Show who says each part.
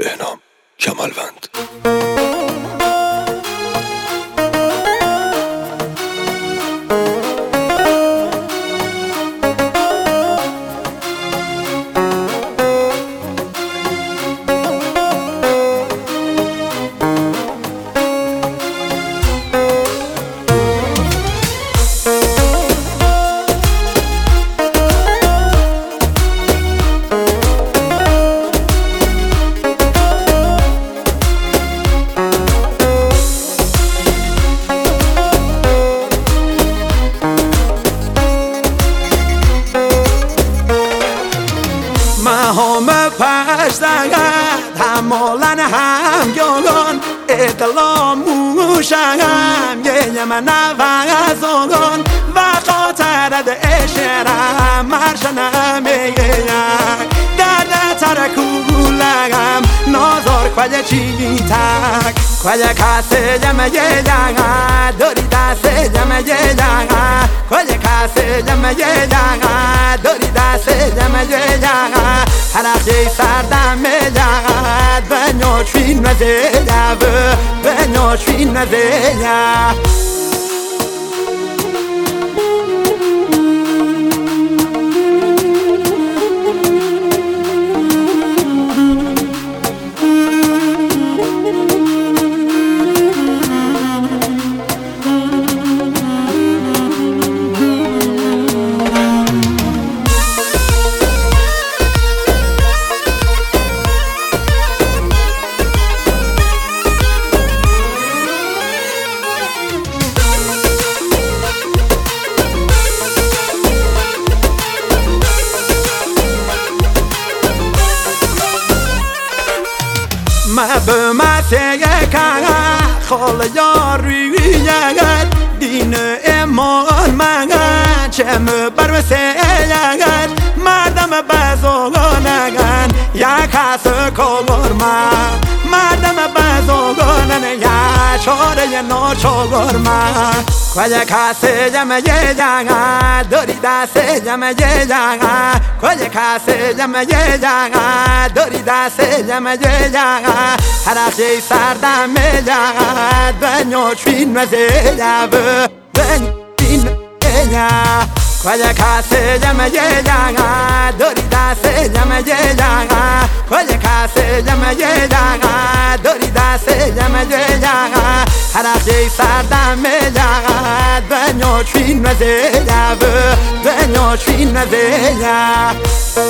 Speaker 1: بهنام کمالوند.
Speaker 2: همه پشتگد همالن هم گرگان اقلام موشم یه من نوزگان و خاطرد اشرم مرشنم یک درد ترکولم نازار کل چی تک کل کسی جمع یه جگه داری دست جمع یه جگه کل کسی جمع یه جگه داری دست جمع یه جگه هر اخشی سردم جگه به نوچین نزیده به نوچین نزیده ما به مسیح کنه خال یاری یگد دین ایمان مگن چه بر مسیحگد مردم بزرگانگن یک کس کارمند مردم بزرگانن یک چاره ناچارمند کل کسی جمع یه جگه داری دست جمع یه جگه کل کسی جمع یه جگه داری دست جمع یه جگه هر اخشی سردم جگه به نوچین مزیده به نوچین مزیده کل کسی جمع یه جگه داری دست جمع یه جگه کل کسی جمع یه جگه داری دست جمع یه جگه هر اخشی سردم جگه به نوچین مزیده به نوچین مزیده